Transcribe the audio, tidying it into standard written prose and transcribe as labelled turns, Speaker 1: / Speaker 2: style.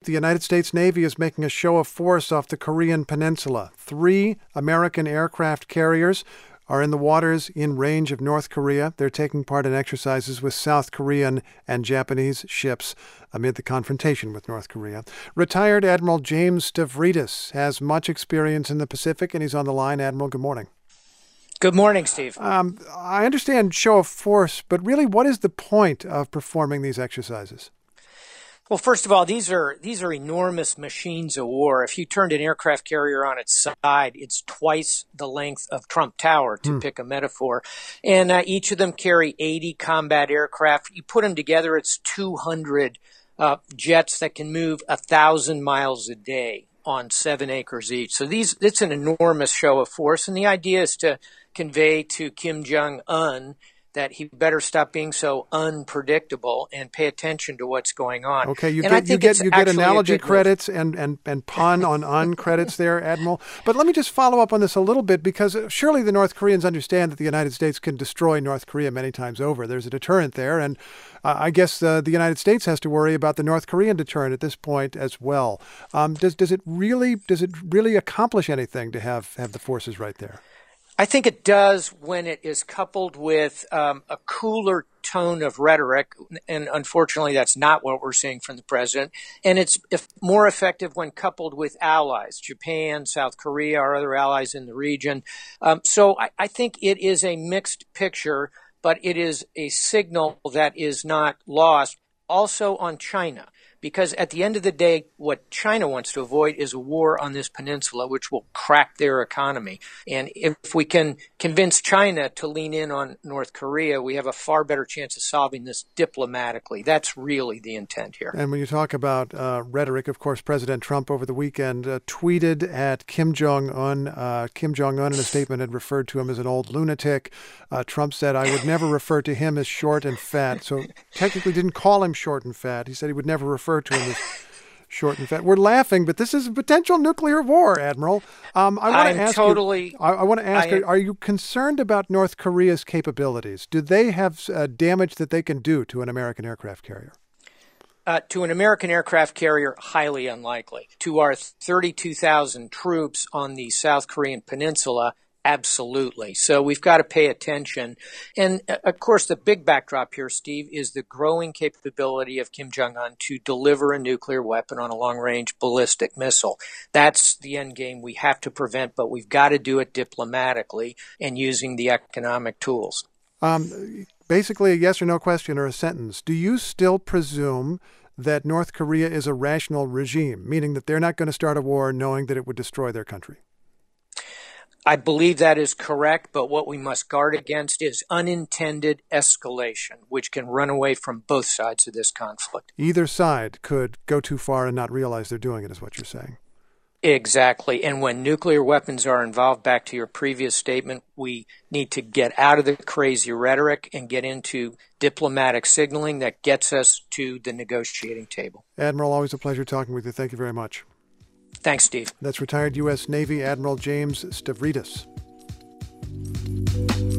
Speaker 1: the United States Navy is making a show of force off the Korean Peninsula. 3 American aircraft carriers are in the waters in range of North Korea. They're taking part in exercises with South Korean and Japanese ships amid the confrontation with North Korea. Retired Admiral James Stavridis has much experience in the Pacific, and he's on the line. Admiral, good morning.
Speaker 2: Good morning, Steve.
Speaker 1: I understand show of force, but really, what is the point of performing these exercises?
Speaker 2: Well, first of all, these are enormous machines of war. If you turned an aircraft carrier on its side, it's twice the length of Trump Tower, to pick a metaphor. And each of them carry 80 combat aircraft. You put them together, it's 200 jets that can move 1,000 miles a day on 7 acres each. So it's an enormous show of force. And the idea is to convey to Kim Jong-un that he better stop being so unpredictable and pay attention to what's going on.
Speaker 1: Okay, you get analogy credits and pun on credits there, Admiral. But let me just follow up on this a little bit, because surely the North Koreans understand that the United States can destroy North Korea many times over. There's a deterrent there, and I guess the United States has to worry about the North Korean deterrent at this point as well. Does it really accomplish anything to have the forces right there?
Speaker 2: I think it does when it is coupled with a cooler tone of rhetoric, and unfortunately that's not what we're seeing from the president. And it's more effective when coupled with allies, Japan, South Korea, our other allies in the region. So I think it is a mixed picture, but it is a signal that is not lost also on China. Because at the end of the day, what China wants to avoid is a war on this peninsula, which will crack their economy. And if we can convince China to lean in on North Korea, we have a far better chance of solving this diplomatically. That's really the intent here.
Speaker 1: And when you talk about rhetoric, of course, President Trump over the weekend tweeted at Kim Jong-un. Kim Jong-un in a statement had referred to him as an old lunatic. Trump said, "I would never refer to him as short and fat." So technically didn't call him short and fat. He said he would never refer to him as short and fat. We're laughing, but this is a potential nuclear war, Admiral. I want to ask you, are you concerned about North Korea's capabilities? Do they have damage that they can do to an American aircraft carrier?
Speaker 2: To an American aircraft carrier, highly unlikely. To our 32,000 troops on the South Korean peninsula, absolutely. So we've got to pay attention. And of course, the big backdrop here, Steve, is the growing capability of Kim Jong-un to deliver a nuclear weapon on a long-range ballistic missile. That's the end game we have to prevent, but we've got to do it diplomatically and using the economic tools.
Speaker 1: Basically, a yes or no question or a sentence. Do you still presume that North Korea is a rational regime, meaning that they're not going to start a war knowing that it would destroy their country?
Speaker 2: I believe that is correct, but what we must guard against is unintended escalation, which can run away from both sides of this conflict.
Speaker 1: Either side could go too far and not realize they're doing it, is what you're saying.
Speaker 2: Exactly. And when nuclear weapons are involved, back to your previous statement, we need to get out of the crazy rhetoric and get into diplomatic signaling that gets us to the negotiating table.
Speaker 1: Admiral, always a pleasure talking with you. Thank you very much.
Speaker 2: Thanks, Steve.
Speaker 1: That's retired U.S. Navy Admiral James Stavridis.